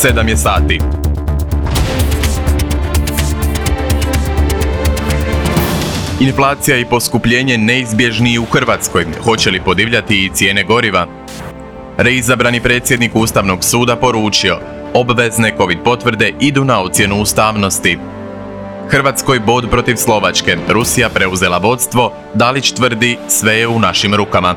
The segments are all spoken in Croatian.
7 je sati. Inflacija i poskupljenje neizbježni u Hrvatskoj. Hoće li podivljati i cijene goriva? Reizabrani predsjednik Ustavnog suda poručio: obvezne COVID potvrde idu na ocjenu ustavnosti. Hrvatskoj bod protiv Slovačke. Rusija preuzela vodstvo. Dalić tvrdi: sve je u našim rukama.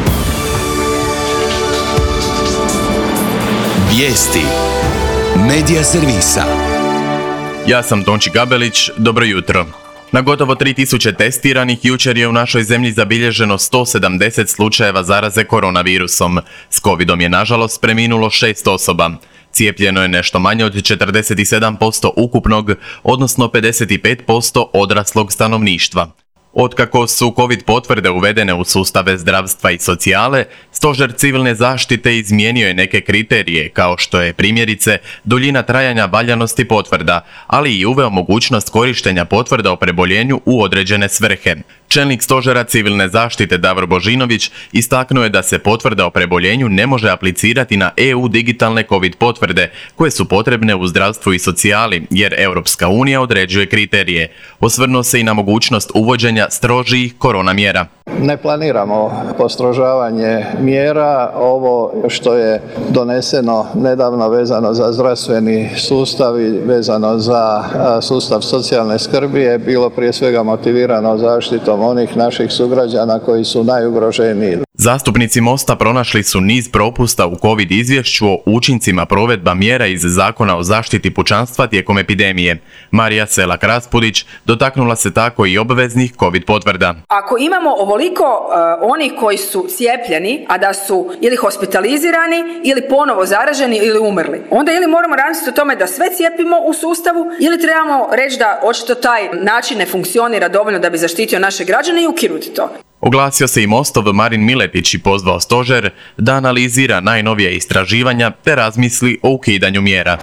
Vijesti Medija servisa. Ja sam Tonči Gabelić, dobro jutro. Na gotovo 3000 testiranih jučer je u našoj zemlji zabilježeno 170 slučajeva zaraze koronavirusom. S covidom je nažalost preminulo 6 osoba. Cijepljeno je nešto manje od 47% ukupnog, odnosno 55% odraslog stanovništva. Otkako su COVID potvrde uvedene u sustave zdravstva i socijale, Stožer civilne zaštite izmijenio je neke kriterije, kao što je primjerice duljina trajanja valjanosti potvrda, ali i uveo mogućnost korištenja potvrda o preboljenju u određene svrhe. Čelnik Stožera civilne zaštite Davor Božinović istaknuo je da se potvrda o preboljenju ne može aplicirati na EU digitalne COVID potvrde, koje su potrebne u zdravstvu i socijali, jer Europska unija određuje kriterije. Osvrnuo se i na mogućnost uvođenja strožijih korona mjera. Ne planiramo postrožavanje mjera. Ovo što je doneseno nedavno vezano za zdravstveni sustav i vezano za sustav socijalne skrbi je bilo prije svega motivirano zaštitom onih naših sugrađana koji su najugroženiji. Zastupnici Mosta pronašli su niz propusta u COVID izvješću o učincima provedba mjera iz Zakona o zaštiti pučanstva tijekom epidemije. Marija Selak-Raspudić dotaknula se tako i obveznih COVID potvrda. Ako imamo ovoliko onih koji su cijepljeni, a da su ili hospitalizirani ili ponovo zaraženi ili umrli, onda ili moramo razmisliti o tome da sve cijepimo u sustavu ili trebamo reći da očito taj način ne funkcionira dovoljno da bi zaštitio naše građane i ukinuti to. Oglasio se i Mostov Marin Miletić i pozvao stožer da analizira najnovija istraživanja te razmisli o ukidanju mjera.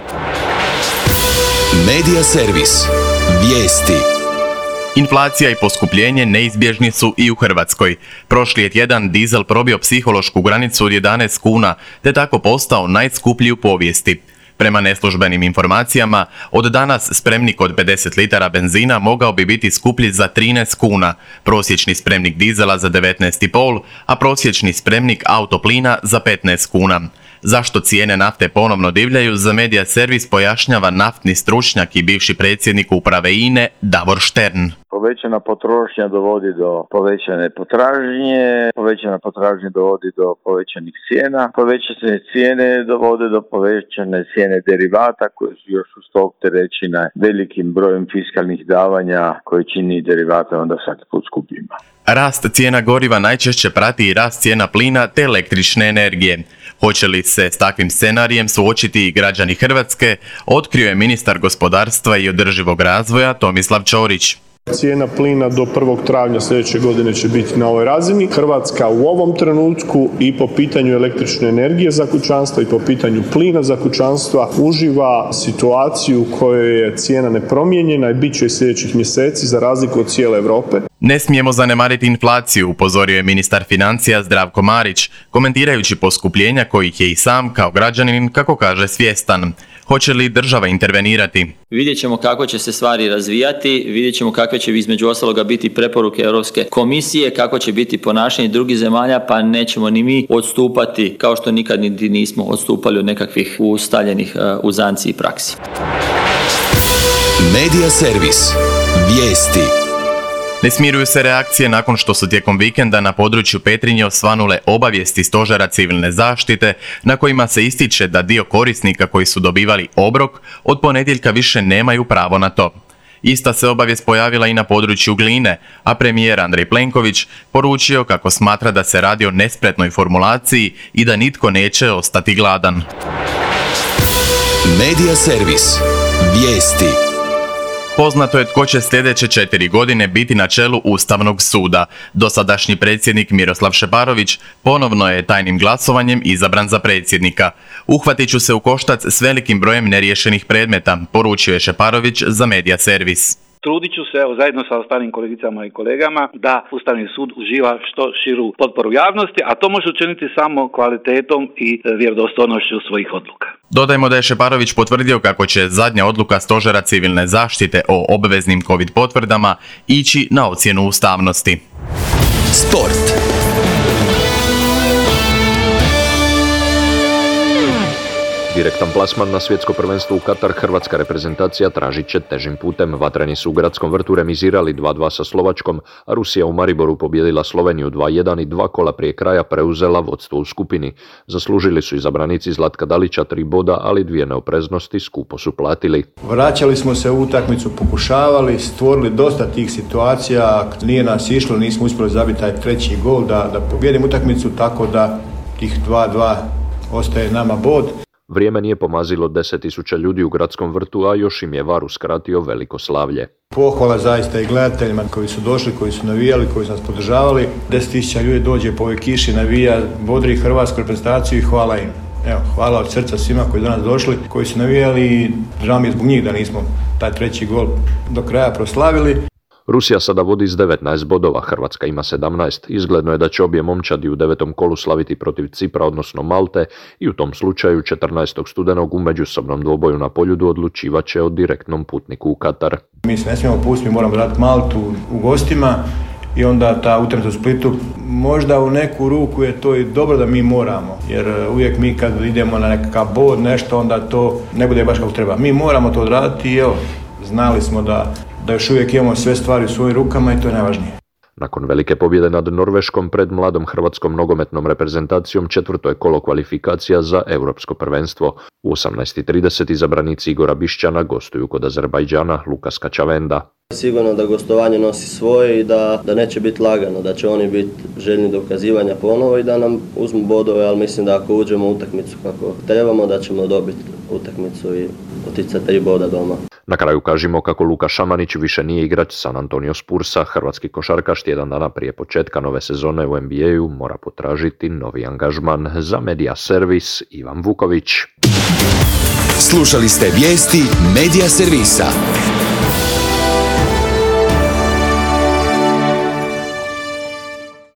Medija servis. Vijesti. Inflacija i poskupljenje neizbježni su i u Hrvatskoj. Prošli je tjedan dizel probio psihološku granicu od 11 kuna, te tako postao najskuplji u povijesti. Prema neslužbenim informacijama, od danas spremnik od 50 litara benzina mogao bi biti skuplji za 13 kuna, prosječni spremnik dizela za 19,5, a prosječni spremnik autoplina za 15 kuna. Zašto cijene nafte ponovno divljaju, za Medija servis pojašnjava naftni stručnjak i bivši predsjednik uprave INA-e Davor Štern. Povećana potrošnja dovodi do povećane potražnje, povećana potražnja dovodi do povećanih cijena, povećane cijene dovode do povećane cijene derivata koje su još uz to opterećene velikim brojem fiskalnih davanja koje čini derivate onda svaki put skupljima. Rast cijena goriva najčešće prati i rast cijena plina te električne energije. Hoće li se s takvim scenarijem suočiti i građani Hrvatske, otkrio je ministar gospodarstva i održivog razvoja Tomislav Ćorić. Cijena plina do 1. travnja sljedeće godine će biti na ovoj razini. Hrvatska u ovom trenutku i po pitanju električne energije za kućanstva i po pitanju plina za kućanstva uživa situaciju u kojoj je cijena nepromijenjena i bit će i sljedećih mjeseci za razliku od cijele Europe. Ne smijemo zanemariti inflaciju, upozorio je ministar financija Zdravko Marić, komentirajući poskupljenja kojih je i sam kao građanin, kako kaže, svjestan. Hoće li država intervenirati? Vidjet ćemo kako će se stvari razvijati, vidjet ćemo kakve će između ostaloga biti preporuke Europske komisije, kako će biti ponašanje drugih zemalja, pa nećemo ni mi odstupati kao što nikad niti nismo odstupali od nekakvih ustaljenih uzanci i praksi. Medija servis. Vijesti. Ne smiruju se reakcije nakon što su tijekom vikenda na području Petrinje osvanule obavijesti Stožera civilne zaštite na kojima se ističe da dio korisnika koji su dobivali obrok od ponedjeljka više nemaju pravo na to. Ista se obavijest pojavila i na području Gline, a premijer Andrej Plenković poručio kako smatra da se radi o nespretnoj formulaciji i da nitko neće ostati gladan. Medija servis. Vijesti. Poznato je tko će sljedeće 4 godine biti na čelu Ustavnog suda. Dosadašnji predsjednik Miroslav Šeparović ponovno je tajnim glasovanjem izabran za predsjednika. Uhvatit ću se u koštac s velikim brojem neriješenih predmeta, poručio je Šeparović za Medija servis. Trudit ću se, evo, zajedno sa ostalim kolegicama i kolegama, da Ustavni sud uživa što širu potporu javnosti, a to može učiniti samo kvalitetom i vjerodostojnošću svojih odluka. Dodajmo da je Šeparović potvrdio kako će zadnja odluka Stožera civilne zaštite o obveznim COVID potvrdama ići na ocjenu ustavnosti. Sport. Direktan plasman na svjetsko prvenstvo u Katar hrvatska reprezentacija tražit će težim putem. Vatreni su u Gradskom vrtu remizirali 2:2 sa Slovačkom, a Rusija u Mariboru pobijedila Sloveniju 2:1 i 2 kola prije kraja preuzela vodstvo u skupini. Zaslužili su izabranici Zlatka Dalića 3 boda, ali 2 neopreznosti skupo su platili. Vraćali smo se u utakmicu, pokušavali, stvorili dosta tih situacija, nije nas išlo, nismo uspjeli zabiti taj treći gol da pobijedimo utakmicu, tako da tih 2:2 ostaje nama bod. Vrijeme nije pomazilo 10.000 ljudi u Gradskom vrtu, a još im je VAR uskratio veliko slavlje. Pohvala zaista i gledateljima koji su došli, koji su navijali, koji su nas podržavali. 10.000 ljudi dođe po ovoj kiši, navija, bodri hrvatsku reprezentaciju i hvala im. Evo, hvala od srca svima koji su danas došli, koji su navijali i žao mi je zbog njih da nismo taj treći gol do kraja proslavili. Rusija sada vodi s 19 bodova, Hrvatska ima 17. Izgledno je da će obje momčadi u 9. kolu slaviti protiv Cipra, odnosno Malte, i u tom slučaju 14. studenog u međusobnom dvoboju na Poljudu odlučivat će o direktnom putniku u Katar. Mi se ne smijemo pustiti, mi moramo dati Maltu u gostima i onda ta utakmica u Splitu. Možda u neku ruku je to i dobro da mi moramo, jer uvijek mi kad idemo na nekakav bod, nešto, onda to ne bude baš kako treba. Mi moramo to odraditi i evo, znali smo da još uvijek imamo sve stvari u svojim rukama i to je najvažnije. Nakon velike pobjede nad Norveškom pred mladom hrvatskom nogometnom reprezentacijom 4. je kolo kvalifikacija za europsko prvenstvo. U 18:30 izabranici Igora Bišćana gostuju kod Azerbajdžana Lukas Kačavenda. Sigurno da gostovanje nosi svoje i da neće biti lagano, da će oni biti željni dokazivanja ponovo i da nam uzmu bodove, ali mislim da ako uđemo u utakmicu kako trebamo, da ćemo dobiti utakmicu i otići sa 3 boda doma. Na kraju kažemo kako Luka Šamanić više nije igrač San Antonio Spursa. Hrvatski košarkaš tjedan dana prije početka nove sezone u NBA-u mora potražiti novi angažman. Za Media Servis Ivan Vuković. Slušali ste vijesti Media Servisa.